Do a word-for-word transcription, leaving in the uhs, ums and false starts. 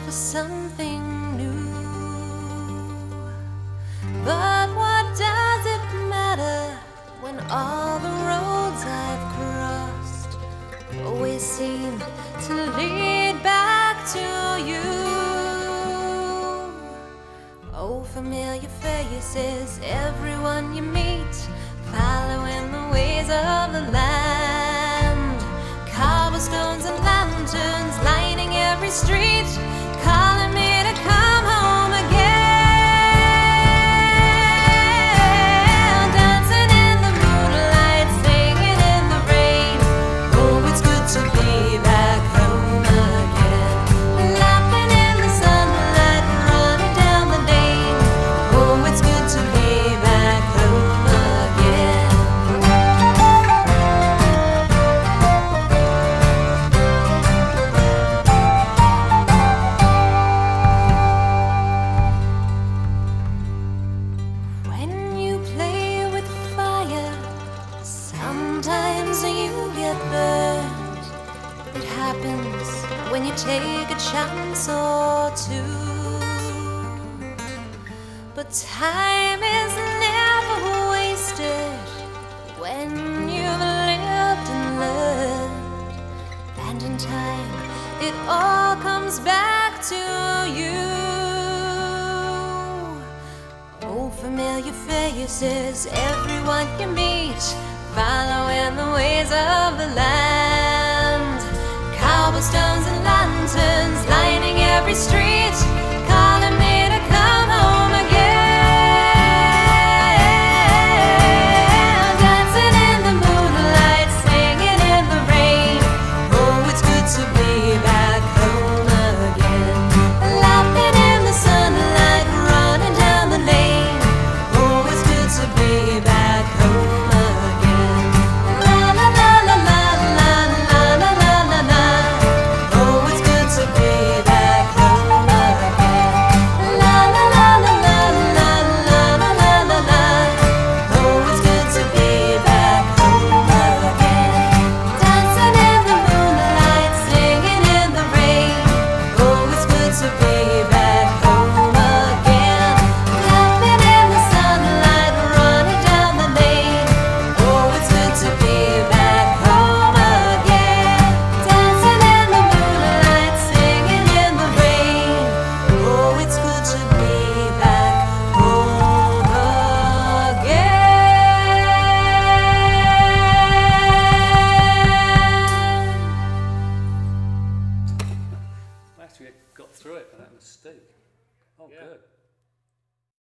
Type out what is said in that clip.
for something new. But what does it matter when all the roads I've crossed always seem to lead back to you? Oh, familiar faces, everyone you meet, following the ways of the land. Cobblestones and lanterns lining every street, calling me to come home again. Dancing in the moonlight, singing in the rain. Oh, it's good to be back home again. Laughing in the sunlight, running down the lane. Oh, it's good to be back home again. When you play with fire, sometimes you get burned. It happens when you take a chance or two. But time is never wasted when you've lived and learned. And in time, it all comes back to you. Oh, familiar faces, everyone you meet, following the ways of the land. Cobblestones and lanterns lining every street, calling me to come home again. Dancing in the moonlight, singing in the rain. Oh, it's good to be back home again. Laughing in the sunlight, running down the lane. Oh, it's good to be back home again. La la la la la la la la la la la. Oh, it's good to be back home again. La la la la la la la la la la la. Oh, it's good to be back home again. Dancing in the moonlight, singing in the rain. Oh, it's good to be back home again. Laughing in the sunlight, running down the lane. Oh, it's good to be back home again. Dancing in the moonlight, singing in the rain. Oh, it's good to be back home again. I actually got through it without a mistake. Oh, Yeah. good.